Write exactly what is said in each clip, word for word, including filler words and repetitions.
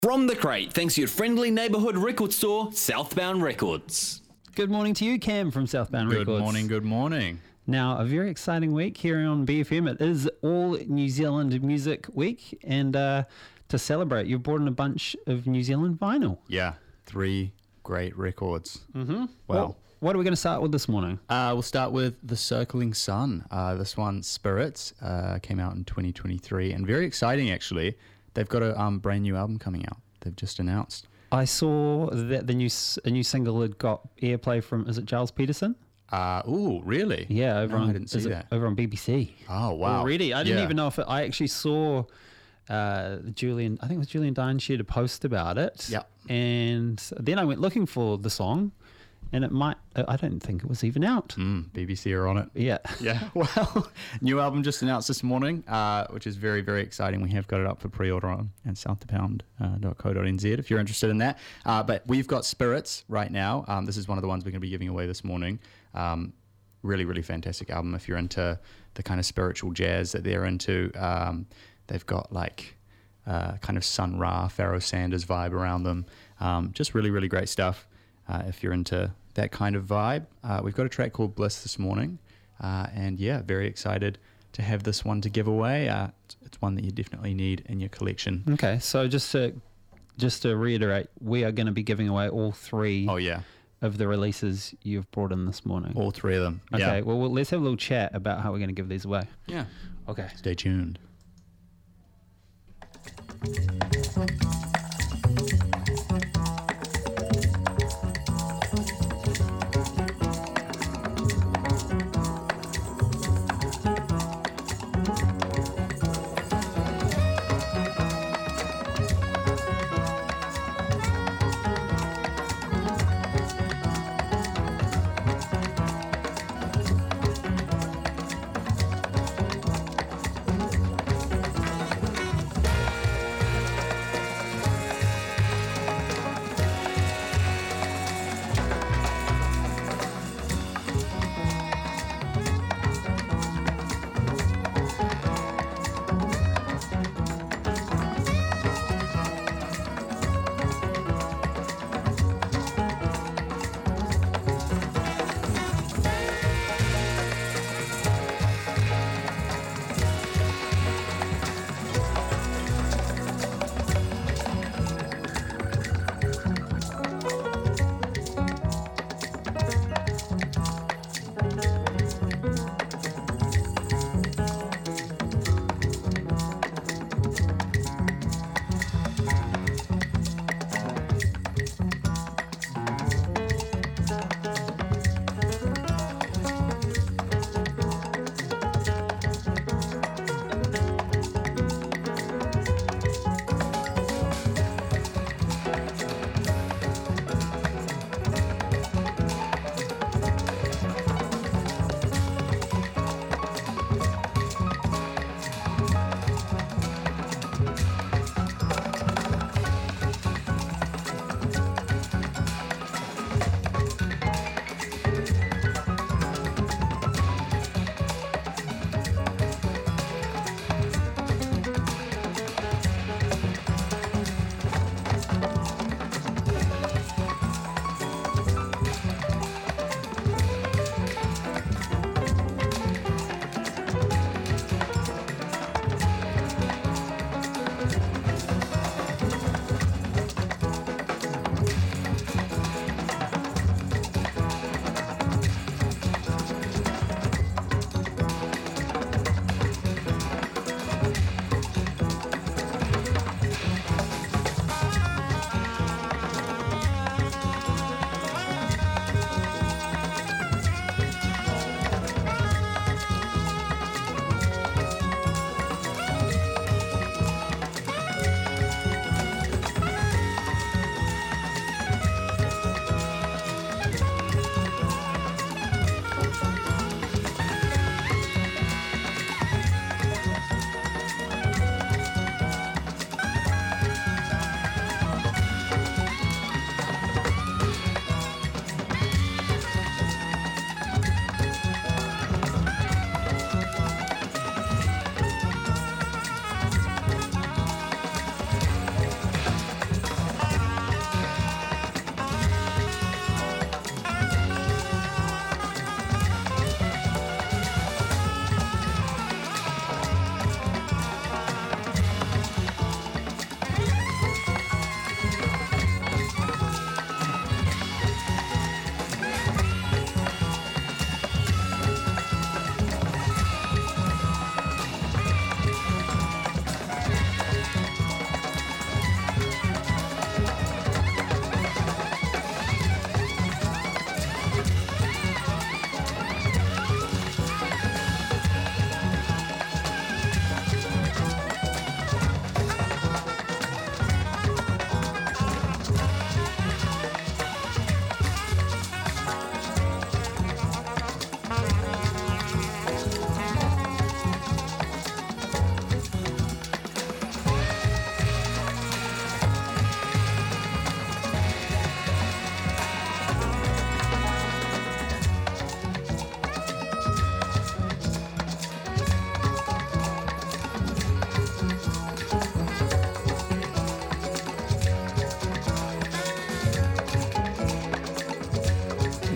From the crate, thanks to your friendly neighbourhood record store, Southbound Records. Good morning to you, Cam, from Southbound Good Records. morning, good morning. Now, a very exciting week here on B F M. It is All New Zealand Music Week, and uh, to celebrate, you've brought in a bunch of New Zealand vinyl. Yeah, three great records. Mm-hmm. Well, What, what are we going to start with this morning? uh, we'll start with The Circling Sun. Uh, this one, Spirits, uh, came out in twenty twenty-three, and very exciting, actually. They've got a um, brand new album coming out. They've just announced. I saw that the new s- a new single had got airplay from, is it Giles Peterson? Uh, ooh, really? Yeah, over No, on I didn't see is it that. over on B B C. Oh, wow. Already, I didn't Yeah. even know if it, I actually saw uh, Julian. I think it was Julian Dine shared a post about it. Yep. And then I went looking for the song, and it might. I don't think it was even out. Mm, B B C are on it. Yeah. Yeah, well, new album just announced this morning, uh, which is very, very exciting. We have got it up for pre-order on at southbound dot co dot n z if you're interested in that. Uh, but we've got Spirits right now. Um, this is one of the ones we're going to be giving away this morning. Um, really, really fantastic album if you're into the kind of spiritual jazz that they're into. Um, they've got like uh, kind of Sun Ra, Pharoah Sanders vibe around them. Um, just really, really great stuff. Uh, if you're into that kind of vibe. Uh, we've got a track called Bliss this morning. Uh, and yeah, very excited to have this one to give away. Uh, it's, it's one that you definitely need in your collection. Okay, so just to just to reiterate, we are going to be giving away all three Oh yeah, of the releases you've brought in this morning. all three of them. Okay, Yeah. well, well, let's have a little chat about how we're going to give these away. Yeah. Okay. Stay tuned.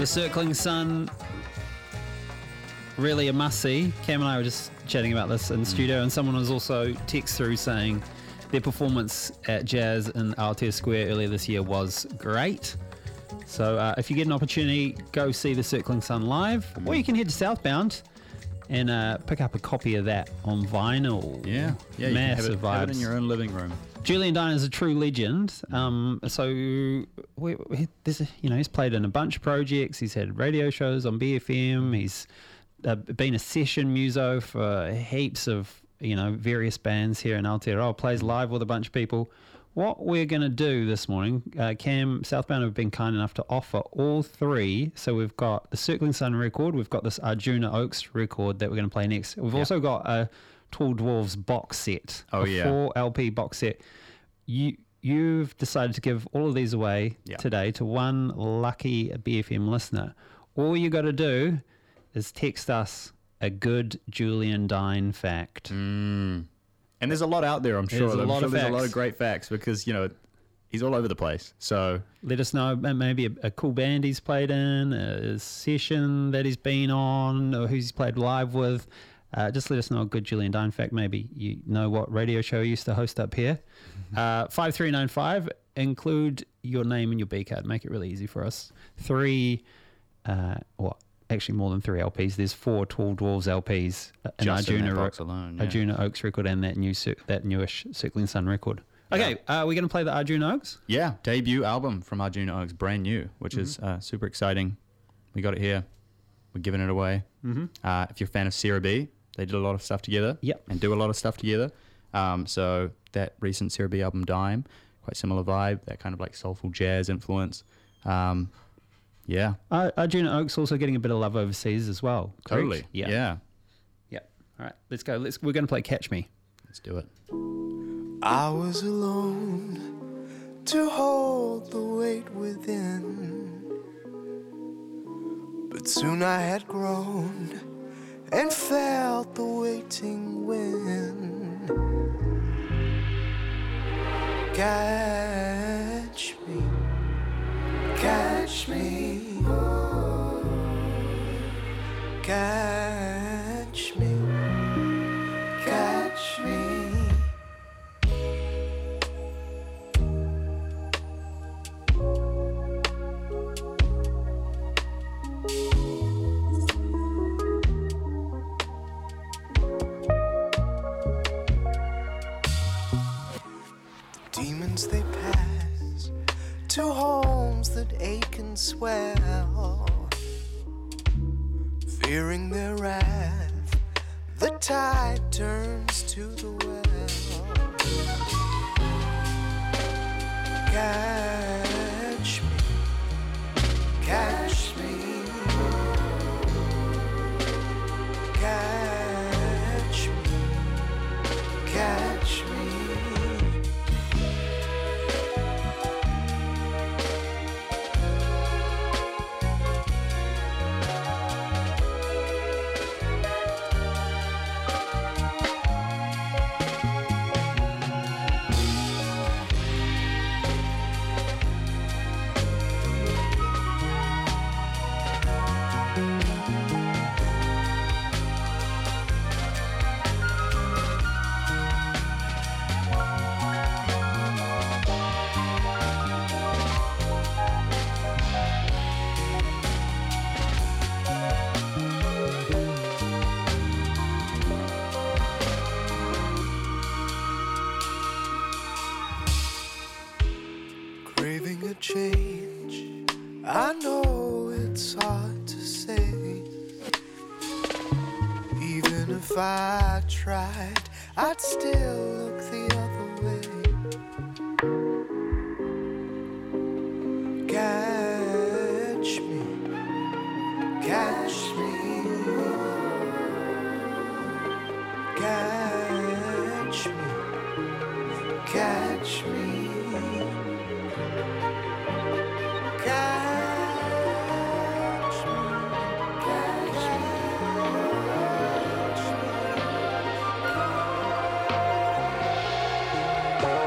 The Circling Sun, really a must-see. Cam and I were just chatting about this in studio, and someone was also text through saying their performance at Jazz in Aotea Square earlier this year was great. So uh, if you get an opportunity, go see The Circling Sun live, or you can head to Southbound and uh, pick up a copy of that on vinyl. Yeah, yeah, you Massive can have it, have it vibes. in your own living room. Julian Dine is a true legend. Um, so we, we, there's a, you know, he's played in a bunch of projects. He's had radio shows on B F M. He's uh, been a session muso for heaps of, you know, various bands here in Aotearoa. Plays live with a bunch of people. What we're going to do this morning, uh, Cam, Southbound have been kind enough to offer all three. So we've got the Circling Sun record. We've got this Arjuna Oaks record that we're going to play next. We've Yep. also got a Tall Dwarves box set. Oh, a yeah. four L P box set. You, you've decided to give all of these away Yeah. today to one lucky B F M listener. All you got to do is text us a good Julian Dine fact. Mm. And there's a lot out there, I'm sure. There's a I'm lot sure of there's a lot facts. of great facts because, you know, he's all over the place. So, Let us know uh, maybe a, a cool band he's played in, a session that he's been on, or who he's played live with. Uh, just let us know a good Julian Dine fact. Maybe you know what radio show he used to host up here. Uh, five three nine five, include your name and your B card. Make it really easy for us. Three, uh, well, actually more than three L Ps. There's four Tall Dwarves L Ps. uh, An just in that Arjuna, box alone. Yeah. Arjuna Oaks record and that new cir- that newish Circling Sun record. Okay, uh, we're going to play the Arjuna Oaks. Yeah, debut album from Arjuna Oaks, brand new, which is uh, super exciting. We got it here. We're giving it away. Mm-hmm. Uh, if you're a fan of Sarah B, they did a lot of stuff together. Yep. And do a lot of stuff together. Um, so that recent Sarah B album, Dime, quite similar vibe, that kind of like soulful jazz influence. Um, yeah. Uh, Arjuna Oaks also getting a bit of love overseas as well. correct? Totally. Yeah. Yeah. Yeah. All right, let's go. Let's. We're going to play Catch Me. Let's do it. I was alone to hold the weight within, but soon I had grown and felt the waiting wind. Catch me, catch me, catch me, catch me. Demons they pass to homes that ache and swell, fearing their wrath, the tide turns to the well. Catch me, catch me, catch me, catch me. Craving a change, I know it's hard to say. Even if I tried, I'd still look the other way. Catch me, catch me, catch me, catch me. Catch me, catch me.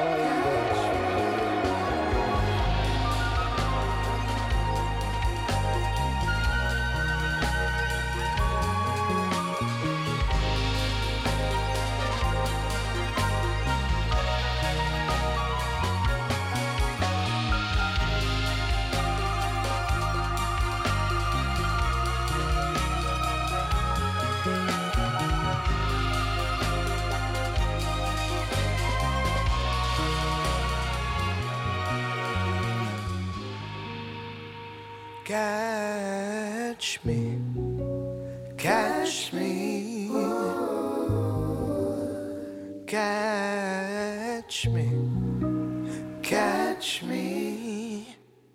Catch me, catch me, catch me, catch me.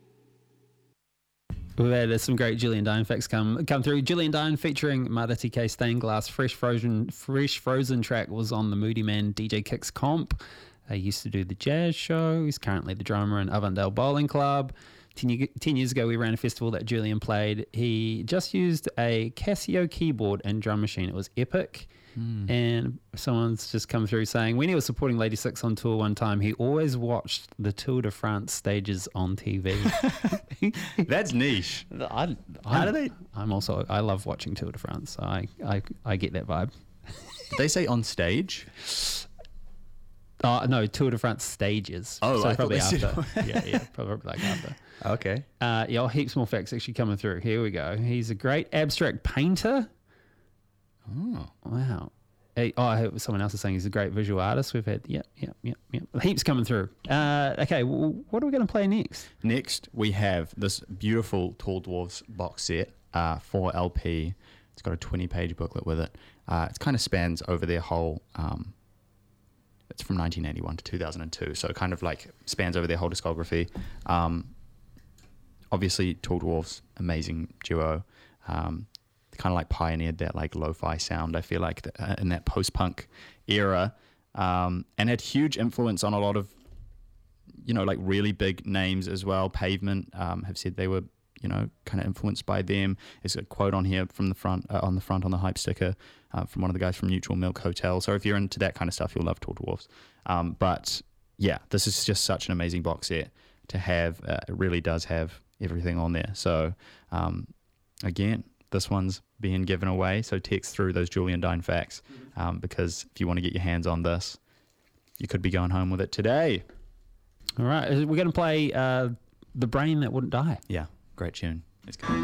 We've had some great Julian Dine facts come come through. Julian Dine featuring Marati K Stained Glass Fresh Frozen Fresh Frozen track was on the Moody Man D J Kicks comp. He used to do the jazz show. He's currently the drummer in Avondale Bowling Club. Ten, year, ten years ago, we ran a festival that Julian played. He just used a Casio keyboard and drum machine. It was epic. Mm. And someone's just come through saying when he was supporting Lady Six on tour one time, he always watched the Tour de France stages on T V. That's niche. I, How do they? I'm also I love watching Tour de France. So I I, I get that vibe. Did they say on stage? Oh no, Tour de France stages. Oh, so I probably thought they after. said- yeah, yeah, probably like after. Okay. Uh, yeah, heaps more facts actually coming through. Here we go. He's a great abstract painter. Oh. Wow. Hey, oh, I heard someone else is saying he's a great visual artist. We've had, yep, yep, yep, yep. Heaps coming through. Uh, okay, well, what are we going to play next? Next, we have this beautiful Tall Dwarfs box set, uh, four L P. It's got a twenty-page booklet with it. Uh, it kind of spans over their whole... Um, it's from nineteen eighty-one to two thousand two, so it kind of like spans over their whole discography. Um, obviously, Tall Dwarfs, amazing duo. Um, they kind of like pioneered that like lo-fi sound, I feel like, th- uh, in that post-punk era, um, and had huge influence on a lot of, you know, like really big names as well. Pavement um, have said they were, you know, kind of influenced by them. There's a quote on here from the front, uh, on the front on the hype sticker, uh, from one of the guys from Neutral Milk Hotel. So if you're into that kind of stuff, you'll love Tall Dwarfs. Um, but yeah, this is just such an amazing box set to have. Uh, it really does have everything on there. So um, again, this one's being given away. So text through those Julian Dine facts, um, because if you want to get your hands on this, you could be going home with it today. All right, we're going to play uh, The Brain That Wouldn't Die. Yeah, great tune. Let's go.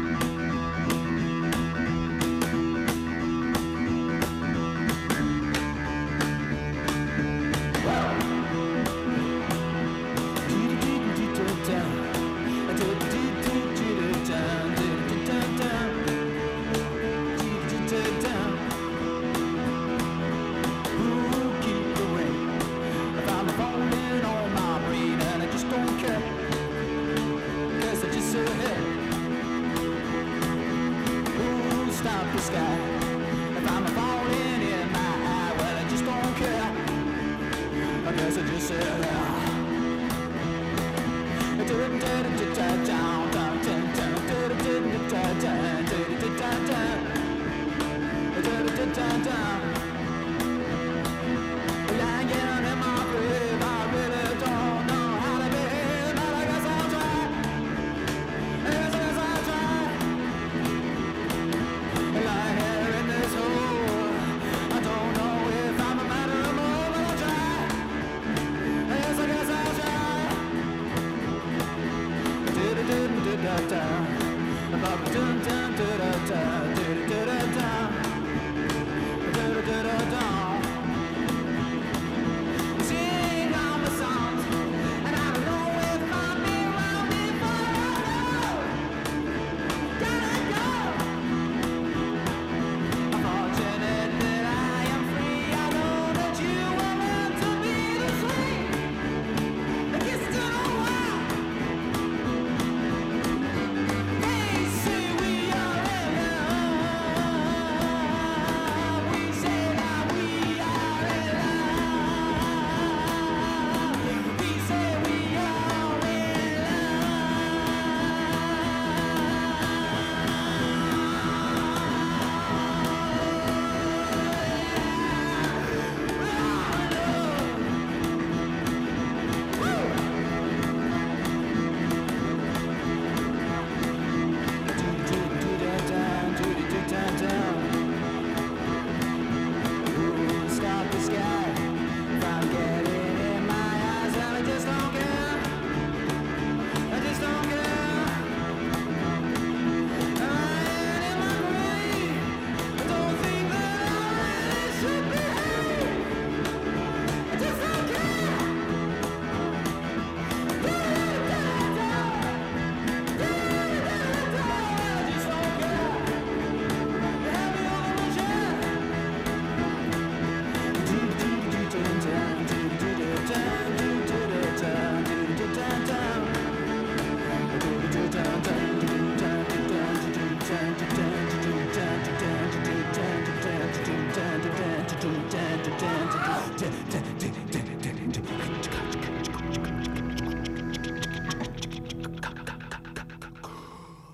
Hey, say we are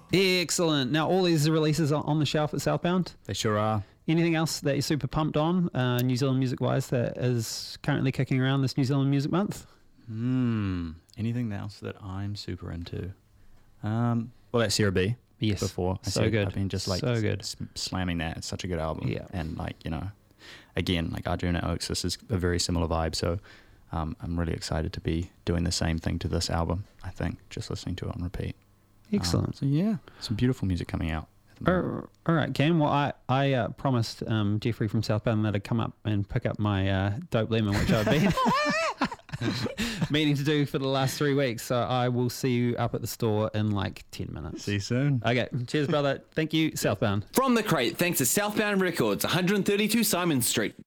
Excellent. Now, all these releases are on the shelf at Southbound. They sure are. Anything else that you're super pumped on, uh, New Zealand music-wise, that is currently kicking around this New Zealand Music Month? Hmm. Anything else that I'm super into? Um, well, that's Sarah B. Yes. Before. I So said good. I've been just like So good. s- slamming that. It's such a good album. Yeah. And like, you know, again, like Arjuna Oxus is a very similar vibe. So um, I'm really excited to be doing the same thing to this album, I think, just listening to it on repeat. Excellent. Um, so yeah, some beautiful music coming out. At the moment. All all right, Cam. Well, I, I uh, promised um, Jeffrey from Southbound that I'd come up and pick up my uh, Dope Lemon, which I've been meaning to do for the last three weeks. So I will see you up at the store in like ten minutes. See you soon. Okay. Cheers, brother. Thank you, Southbound. From the crate, thanks to Southbound Records, one thirty-two Simon Street.